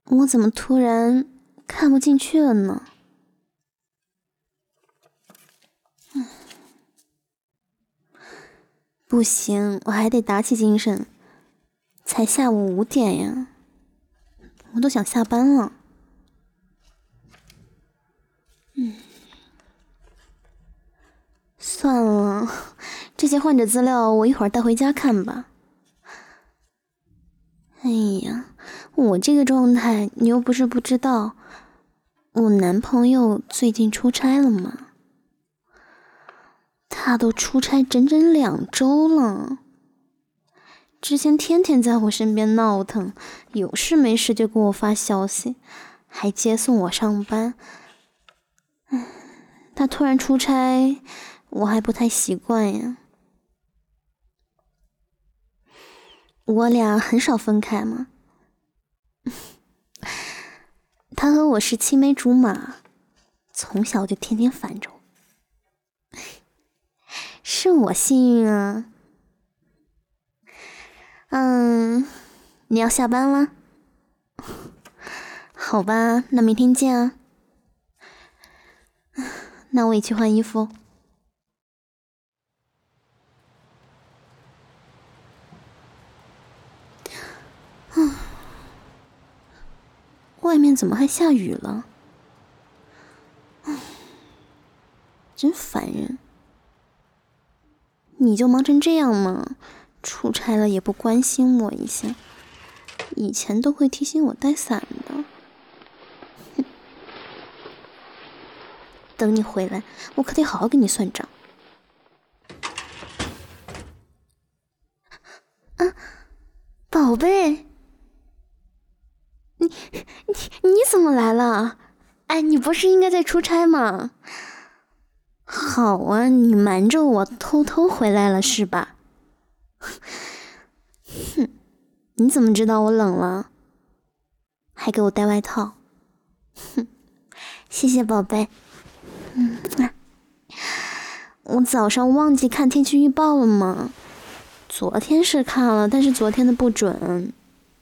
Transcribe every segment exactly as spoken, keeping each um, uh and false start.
我怎么突然看不进去了呢？嗯，不行，我还得打起精神。才下午五点呀，我都想下班了。嗯，算了，这些患者资料我一会儿带回家看吧。哎呀，我这个状态你又不是不知道，我男朋友最近出差了嘛，他都出差整整两周了。之前天天在我身边闹腾，有事没事就给我发消息，还接送我上班。唉，他突然出差，我还不太习惯呀。我俩很少分开嘛，他和我是青梅竹马，从小就天天烦着我，是我幸运啊。嗯，你要下班了？好吧，那明天见啊。那我也去换衣服。嗯，外面怎么还下雨了？真烦人！你就忙成这样吗？出差了也不关心我一下，以前都会提醒我带伞的。等你回来，我可得好好跟你算账。啊，宝贝，你你你怎么来了？哎，你不是应该在出差吗？好啊，你瞒着我偷偷回来了是吧？哼，你怎么知道我冷了？还给我带外套。哼，谢谢宝贝。嗯，我早上忘记看天气预报了吗？昨天是看了，但是昨天的不准。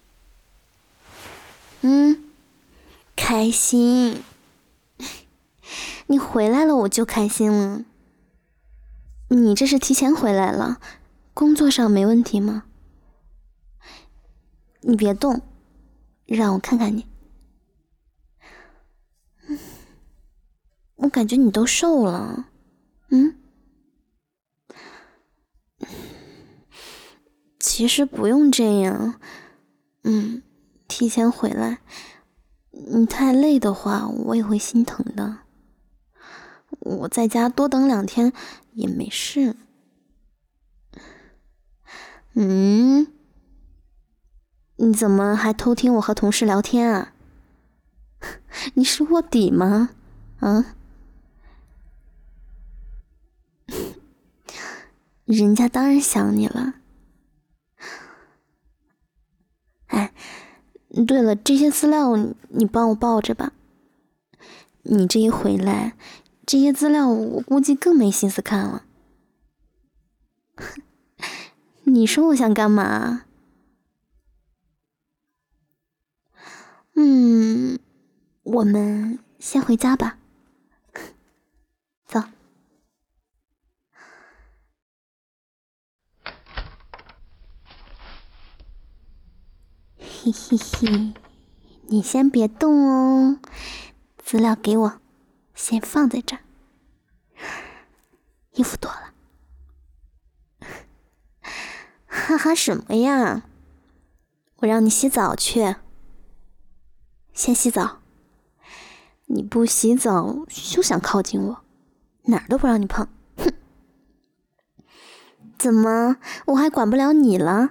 嗯，开心。你回来了我就开心了。你这是提前回来了，工作上没问题吗？你别动，让我看看你。我感觉你都瘦了。嗯？其实不用这样。嗯，提前回来，你太累的话，我也会心疼的。我在家多等两天也没事。嗯？你怎么还偷听我和同事聊天啊？你是卧底吗？啊？人家当然想你了。哎，对了，这些资料你帮我抱着吧。你这一回来，这些资料我估计更没心思看了。你说我想干嘛？嗯，我们先回家吧。走。嘿嘿嘿，你先别动哦，资料给我，先放在这儿。衣服脱了。哈哈什么呀？我让你洗澡去。先洗澡。你不洗澡休想靠近我，哪儿都不让你碰。哼！怎么，我还管不了你了？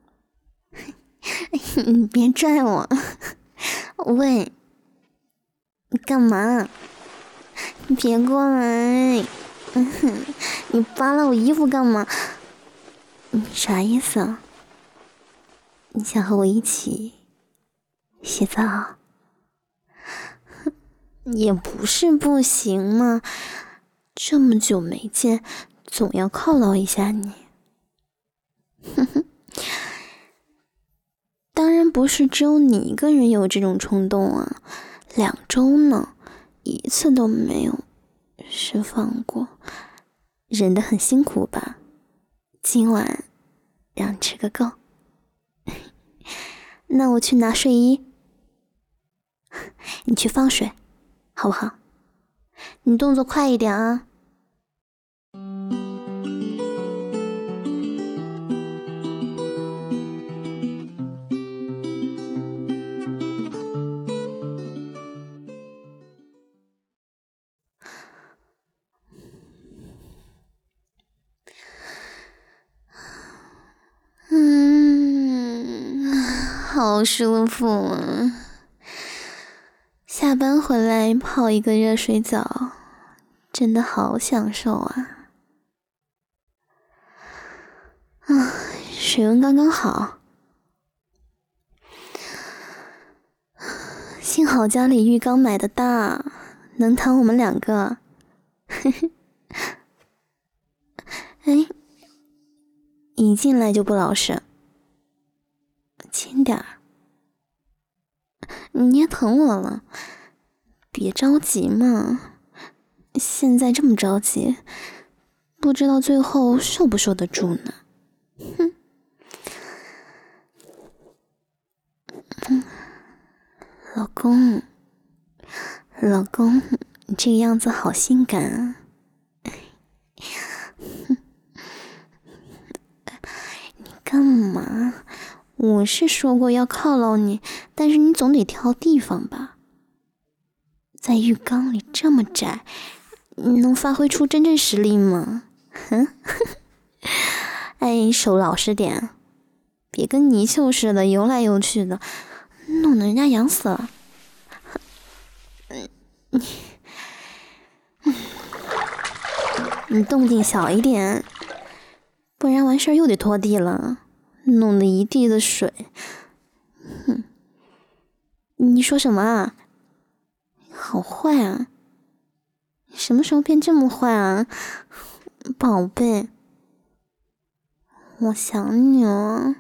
你别拽我。喂，你干嘛？你别过来。嗯，你扒拉我衣服干嘛？你啥意思啊？你想和我一起洗澡？也不是不行嘛，这么久没见，总要犒劳一下你。哼哼，当然然不是只有你一个人有这种冲动啊，两周呢，一次都没有释放过，忍得很辛苦吧？今晚让你吃个够。那我去拿睡衣，你去放水，好不好？你动作快一点啊。嗯，好舒服啊！下班回来泡一个热水澡，真的好享受啊！啊，水温刚刚好，幸好家里浴缸买的大，能躺我们两个。哎，一进来就不老实，轻点儿。你也疼我了，别着急嘛。现在这么着急，不知道最后受不受得住呢。哼。嗯，老公，老公，你这个样子好性感啊。你干嘛？我是说过要犒劳你，但是你总得挑地方吧。在浴缸里这么窄，你能发挥出真正实力吗？哼，哎，手老实点，别跟泥鳅似的游来游去的，弄得人家痒死了。你，你动静小一点，不然完事儿又得拖地了，弄得一地的水。哼，你说什么啊？好坏啊！什么时候变这么坏啊，宝贝？我想你了。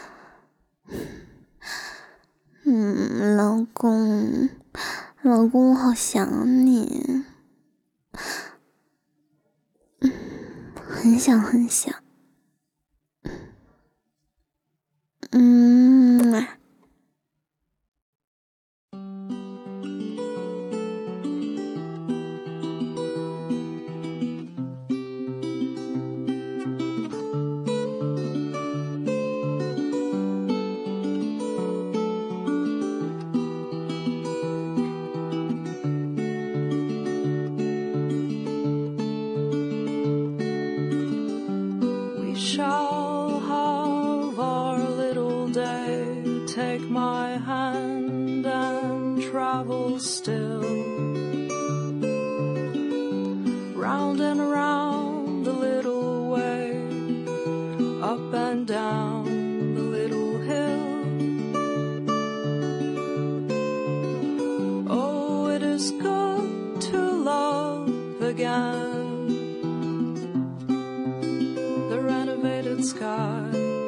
嗯，老公，老公，我好想你。嗯，很想很想。嗯。 Take my hand and travel still, round and around the little way, up and down the little hill. Oh, it is good to love again the renovated skies.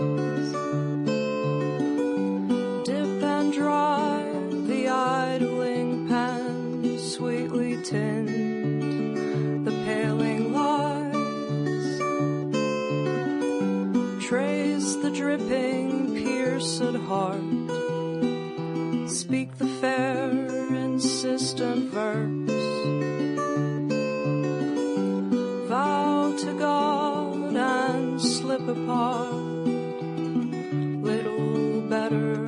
Dry the idling pen, sweetly tint the paling lights. Trace the dripping, pierced heart. Speak the fair, insistent verse. Vow to God and slip apart. Little better.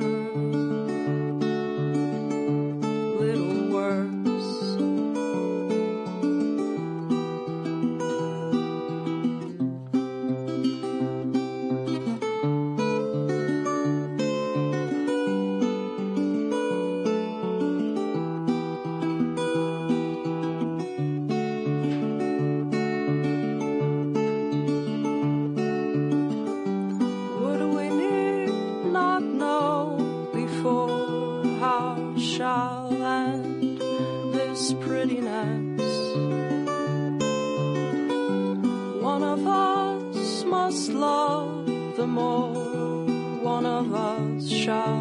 Shall end this prettiness. One of us must love the more, one of us shall